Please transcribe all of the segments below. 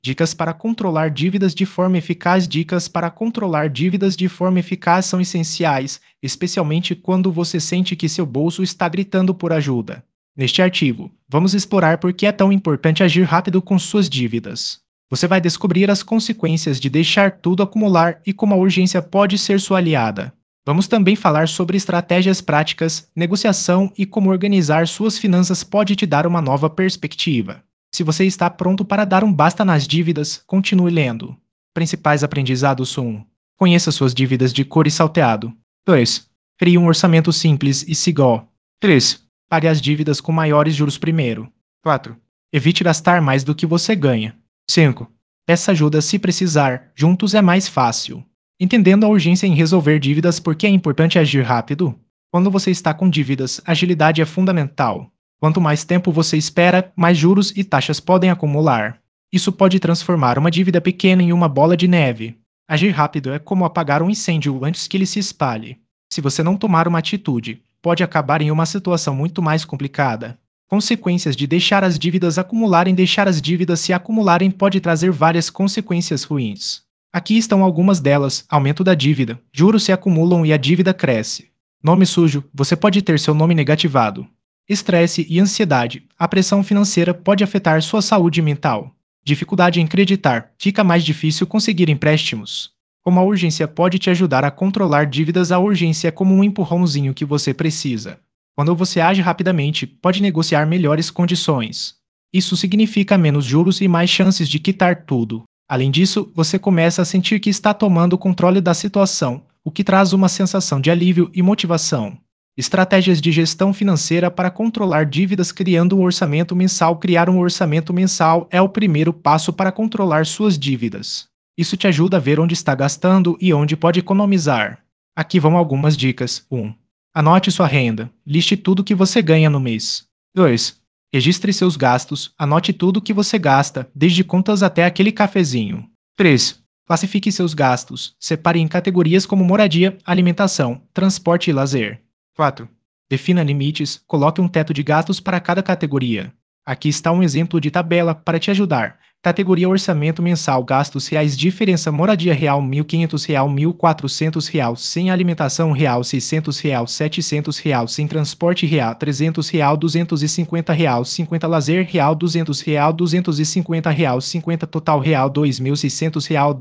Dicas para controlar dívidas de forma eficaz. Dicas para controlar dívidas de forma eficaz são essenciais, especialmente quando você sente que seu bolso está gritando por ajuda. Neste artigo, vamos explorar por que é tão importante agir rápido com suas dívidas. Você vai descobrir as consequências de deixar tudo acumular e como a urgência pode ser sua aliada. Vamos também falar sobre estratégias práticas, negociação e como organizar suas finanças pode te dar uma nova perspectiva. Se você está pronto para dar um basta nas dívidas, continue lendo. Principais aprendizados 1. Conheça suas dívidas de cor e salteado. 2. Crie um orçamento simples e siga. 3. Pague as dívidas com maiores juros primeiro. 4. Evite gastar mais do que você ganha. 5. Peça ajuda se precisar, juntos é mais fácil. Entendendo a urgência em resolver dívidas, por que é importante agir rápido? Quando você está com dívidas, agilidade é fundamental. Quanto mais tempo você espera, mais juros e taxas podem acumular. Isso pode transformar uma dívida pequena em uma bola de neve. Agir rápido é como apagar um incêndio antes que ele se espalhe. Se você não tomar uma atitude, pode acabar em uma situação muito mais complicada. Consequências de deixar as dívidas acumularem. Deixar as dívidas se acumularem pode trazer várias consequências ruins. Aqui estão algumas delas: aumento da dívida, juros se acumulam e a dívida cresce. Nome sujo, você pode ter seu nome negativado. Estresse e ansiedade, a pressão financeira pode afetar sua saúde mental. Dificuldade em creditar, fica mais difícil conseguir empréstimos. Como a urgência pode te ajudar a controlar dívidas. A urgência é como um empurrãozinho que você precisa. Quando você age rapidamente, pode negociar melhores condições. Isso significa menos juros e mais chances de quitar tudo. Além disso, você começa a sentir que está tomando o controle da situação, o que traz uma sensação de alívio e motivação. Estratégias de gestão financeira para controlar dívidas. Criando um orçamento mensal. Criar um orçamento mensal é o primeiro passo para controlar suas dívidas. Isso te ajuda a ver onde está gastando e onde pode economizar. Aqui vão algumas dicas. 1. Anote sua renda. Liste tudo que você ganha no mês. 2. Registre seus gastos. Anote tudo que você gasta, desde contas até aquele cafezinho. 3. Classifique seus gastos. Separe em categorias como moradia, alimentação, transporte e lazer. 4. Defina limites. Coloque um teto de gastos para cada categoria. Aqui está um exemplo de tabela para te ajudar. Categoria orçamento mensal. Gastos reais. Diferença: moradia real R$ 1.500, R$ 1.400, sem alimentação real R$ 600, R$ 700, sem transporte real R$ 300, R$ 250, R$ 50, lazer real R$ 200, R$ 250, R$ 50, total real R$ 2.600, R$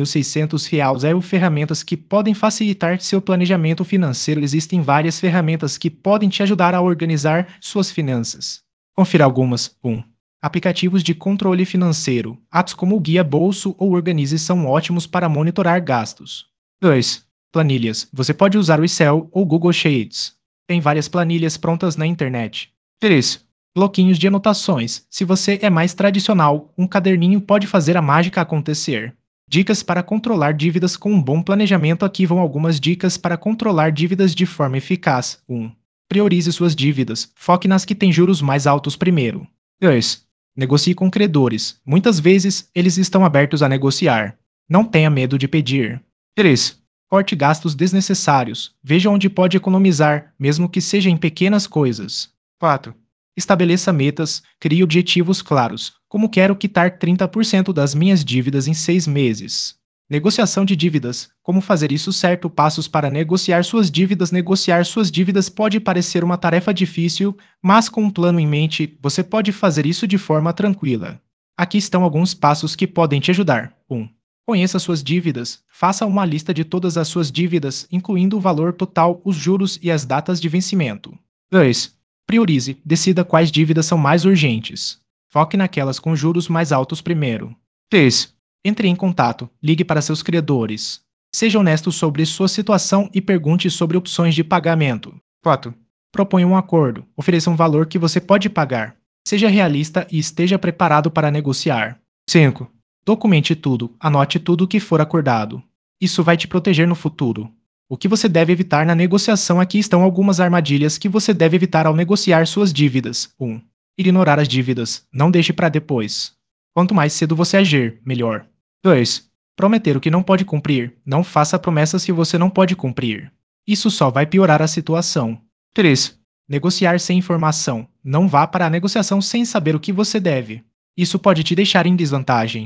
2.600. Ferramentas que podem facilitar seu planejamento financeiro. Existem várias ferramentas que podem te ajudar a organizar suas finanças. Confira algumas. 1. Aplicativos de controle financeiro. Apps como o Guia Bolso ou Organize são ótimos para monitorar gastos. 2. Planilhas. Você pode usar o Excel ou Google Sheets. Tem várias planilhas prontas na internet. 3. Bloquinhos de anotações. Se você é mais tradicional, um caderninho pode fazer a mágica acontecer. Dicas para controlar dívidas com um bom planejamento. Aqui vão algumas dicas para controlar dívidas de forma eficaz. 1. Priorize suas dívidas. Foque nas que têm juros mais altos primeiro. 2. Negocie com credores. Muitas vezes, eles estão abertos a negociar. Não tenha medo de pedir. 3. Corte gastos desnecessários. Veja onde pode economizar, mesmo que seja em pequenas coisas. 4. Estabeleça metas. Crie objetivos claros. Como quero quitar 30% das minhas dívidas em 6 meses. Negociação de dívidas. Como fazer isso certo? Passos para negociar suas dívidas. Negociar suas dívidas pode parecer uma tarefa difícil, mas com um plano em mente, você pode fazer isso de forma tranquila. Aqui estão alguns passos que podem te ajudar. 1. Conheça suas dívidas. Faça uma lista de todas as suas dívidas, incluindo o valor total, os juros e as datas de vencimento. 2. Priorize. Decida quais dívidas são mais urgentes. Foque naquelas com juros mais altos primeiro. 3. Entre em contato, ligue para seus credores. Seja honesto sobre sua situação e pergunte sobre opções de pagamento. 4. Proponha um acordo. Ofereça um valor que você pode pagar. Seja realista e esteja preparado para negociar. 5. Documente tudo. Anote tudo o que for acordado. Isso vai te proteger no futuro. O que você deve evitar na negociação? Aqui estão algumas armadilhas que você deve evitar ao negociar suas dívidas. 1. Ignorar as dívidas. Não deixe para depois. Quanto mais cedo você agir, melhor. 2. Prometer o que não pode cumprir. Não faça promessas que você não pode cumprir. Isso só vai piorar a situação. 3. Negociar sem informação. Não vá para a negociação sem saber o que você deve. Isso pode te deixar em desvantagem.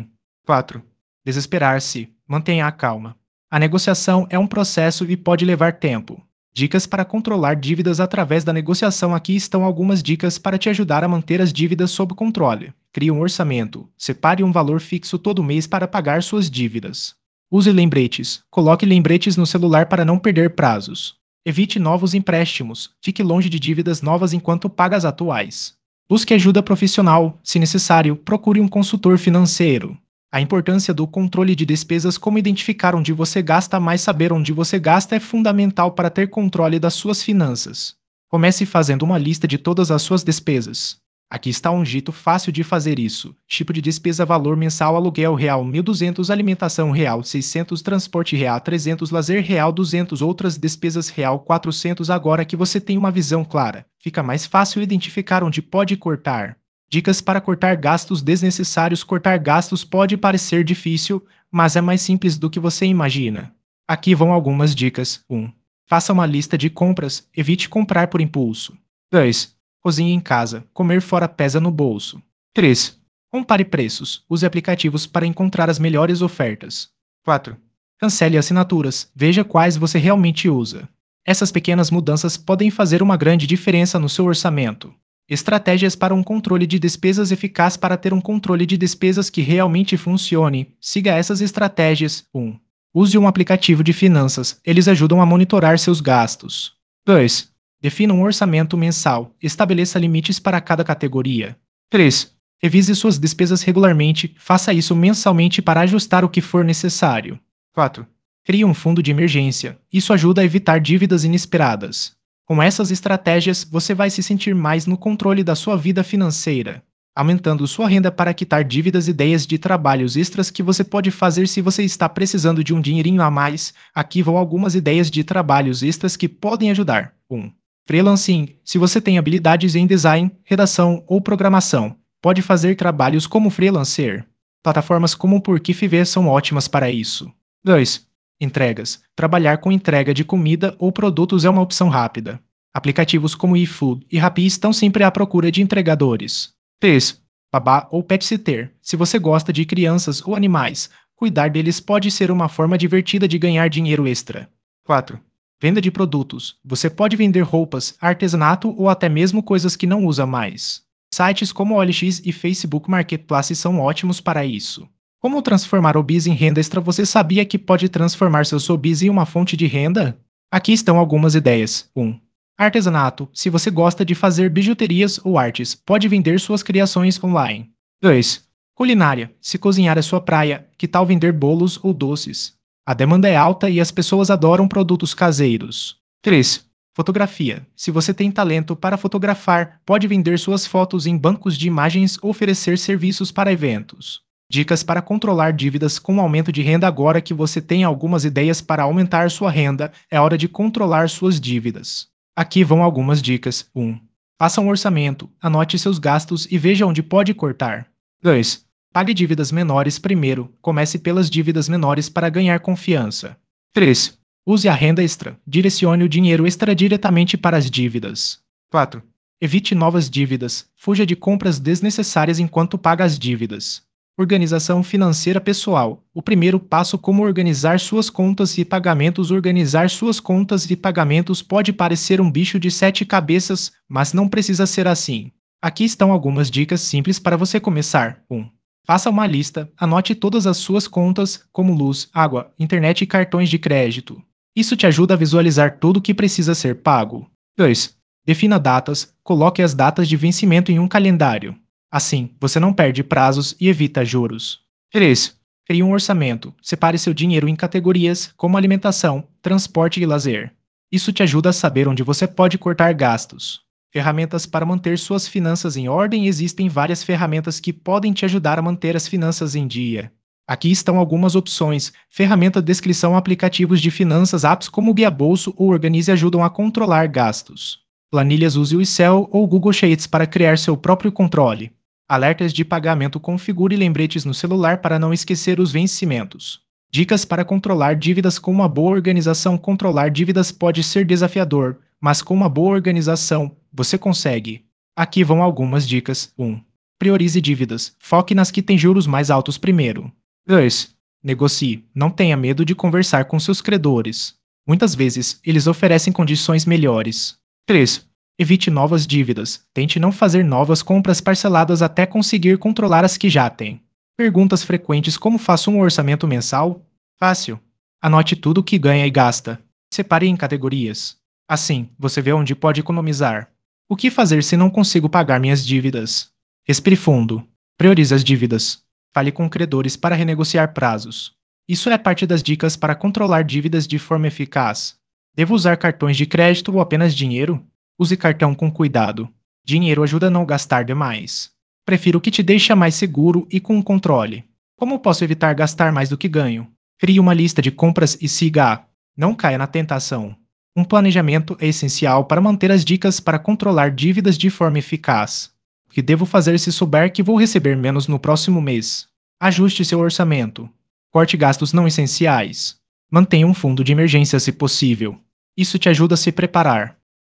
4. Desesperar-se. Mantenha a calma. A negociação é um processo e pode levar tempo. Dicas para controlar dívidas através da negociação. Aqui estão algumas dicas para te ajudar a manter as dívidas sob controle. Crie um orçamento. Separe um valor fixo todo mês para pagar suas dívidas. Use lembretes. Coloque lembretes no celular para não perder prazos. Evite novos empréstimos. Fique longe de dívidas novas enquanto paga as atuais. Busque ajuda profissional. Se necessário, procure um consultor financeiro. A importância do controle de despesas. Como identificar onde você gasta mais. Saber onde você gasta é fundamental para ter controle das suas finanças. Comece fazendo uma lista de todas as suas despesas. Aqui está um jeito fácil de fazer isso. Tipo de despesa: valor mensal, aluguel real 1.200, alimentação real 600, transporte real 300, lazer real 200, outras despesas real 400. Agora que você tem uma visão clara, fica mais fácil identificar onde pode cortar. Dicas para cortar gastos desnecessários. Cortar gastos pode parecer difícil, mas é mais simples do que você imagina. Aqui vão algumas dicas. 1. Faça uma lista de compras. Evite comprar por impulso. 2. Cozinhe em casa. Comer fora pesa no bolso. 3. Compare preços. Use aplicativos para encontrar as melhores ofertas. 4. Cancele assinaturas. Veja quais você realmente usa. Essas pequenas mudanças podem fazer uma grande diferença no seu orçamento. Estratégias para um controle de despesas eficaz. Para ter um controle de despesas que realmente funcione, siga essas estratégias. 1. Use um aplicativo de finanças. Eles ajudam a monitorar seus gastos. 2. Defina um orçamento mensal. Estabeleça limites para cada categoria. 3. Revise suas despesas regularmente. Faça isso mensalmente para ajustar o que for necessário. 4. Crie um fundo de emergência. Isso ajuda a evitar dívidas inesperadas. Com essas estratégias, você vai se sentir mais no controle da sua vida financeira, aumentando sua renda para quitar dívidas. Ideias de trabalhos extras que você pode fazer se você está precisando de um dinheirinho a mais. Aqui vão algumas ideias de trabalhos extras que podem ajudar. 1. Freelancing. Se você tem habilidades em design, redação ou programação, pode fazer trabalhos como freelancer. Plataformas como o Porquê são ótimas para isso. 2. Entregas. Trabalhar com entrega de comida ou produtos é uma opção rápida. Aplicativos como iFood e Rappi estão sempre à procura de entregadores. 3. Babá ou pet sitter. Se você gosta de crianças ou animais, cuidar deles pode ser uma forma divertida de ganhar dinheiro extra. 4. Venda de produtos. Você pode vender roupas, artesanato ou até mesmo coisas que não usa mais. Sites como OLX e Facebook Marketplace são ótimos para isso. Como transformar hobbies em renda extra? Você sabia que pode transformar seus hobbies em uma fonte de renda? Aqui estão algumas ideias. 1. Artesanato. Se você gosta de fazer bijuterias ou artes, pode vender suas criações online. 2. Culinária. Se cozinhar é sua praia, que tal vender bolos ou doces? A demanda é alta e as pessoas adoram produtos caseiros. 3. Fotografia. Se você tem talento para fotografar, pode vender suas fotos em bancos de imagens ou oferecer serviços para eventos. Dicas para controlar dívidas com aumento de renda. Agora que você tem algumas ideias para aumentar sua renda, é hora de controlar suas dívidas. Aqui vão algumas dicas. 1. Faça um orçamento, anote seus gastos e veja onde pode cortar. 2. Pague dívidas menores primeiro. Comece pelas dívidas menores para ganhar confiança. 3. Use a renda extra. Direcione o dinheiro extra diretamente para as dívidas. 4. Evite novas dívidas. Fuja de compras desnecessárias enquanto paga as dívidas. Organização financeira pessoal. O primeiro passo: como organizar suas contas e pagamentos. Organizar suas contas e pagamentos pode parecer um bicho de 7 cabeças, mas não precisa ser assim. Aqui estão algumas dicas simples para você começar. 1. Faça uma lista, anote todas as suas contas, como luz, água, internet e cartões de crédito. Isso te ajuda a visualizar tudo o que precisa ser pago. 2. Defina datas, coloque as datas de vencimento em um calendário. Assim, você não perde prazos e evita juros. 3. Crie um orçamento. Separe seu dinheiro em categorias, como alimentação, transporte e lazer. Isso te ajuda a saber onde você pode cortar gastos. Ferramentas para manter suas finanças em ordem. Existem várias ferramentas que podem te ajudar a manter as finanças em dia. Aqui estão algumas opções. Ferramenta descrição. Aplicativos de finanças. Apps como Guia Bolso ou Organize ajudam a controlar gastos. Planilhas. Use o Excel ou Google Sheets para criar seu próprio controle. Alertas de pagamento. Configure lembretes no celular para não esquecer os vencimentos. Dicas para controlar dívidas. Com uma boa organização. Controlar dívidas pode ser desafiador, mas com uma boa organização, você consegue. Aqui vão algumas dicas. 1. Priorize dívidas. Foque nas que têm juros mais altos primeiro. 2. Negocie. Não tenha medo de conversar com seus credores. Muitas vezes, eles oferecem condições melhores. 3. Evite novas dívidas. Tente não fazer novas compras parceladas até conseguir controlar as que já tem. Perguntas frequentes como faço um orçamento mensal? Fácil. Anote tudo o que ganha e gasta. Separe em categorias. Assim, você vê onde pode economizar. O que fazer se não consigo pagar minhas dívidas? Respire fundo. Priorize as dívidas. Fale com credores para renegociar prazos. Isso é parte das dicas para controlar dívidas de forma eficaz. Devo usar cartões de crédito ou apenas dinheiro? Use cartão com cuidado. Dinheiro ajuda a não gastar demais. Prefiro o que te deixa mais seguro e com controle. Como posso evitar gastar mais do que ganho? Crie uma lista de compras e siga-a. Não caia na tentação. Um planejamento é essencial para manter as dicas para controlar dívidas de forma eficaz. O que devo fazer se souber que vou receber menos no próximo mês? Ajuste seu orçamento. Corte gastos não essenciais. Mantenha um fundo de emergência se possível. Isso te ajuda a se preparar.